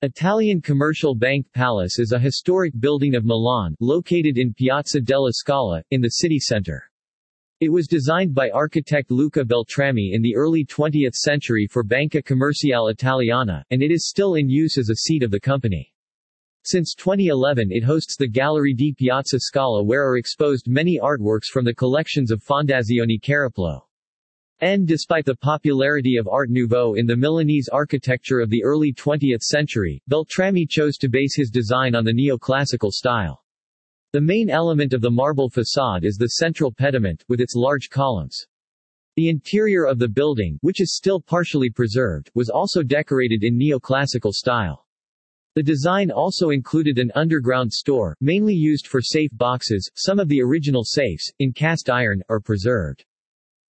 Italian Commercial Bank Palace is a historic building of Milan, located in Piazza della Scala, in the city center. It was designed by architect Luca Beltrami in the early 20th century for Banca Commerciale Italiana, and it is still in use as a seat of the company. Since 2011 it hosts the Gallery di Piazza Scala, where are exposed many artworks from the collections of Fondazione Cariplo. Despite the popularity of Art Nouveau in the Milanese architecture of the early 20th century, Beltrami chose to base his design on the neoclassical style. The main element of the marble facade is the central pediment, with its large columns. The interior of the building, which is still partially preserved, was also decorated in neoclassical style. The design also included an underground store, mainly used for safe boxes. Some of the original safes, in cast iron, are preserved.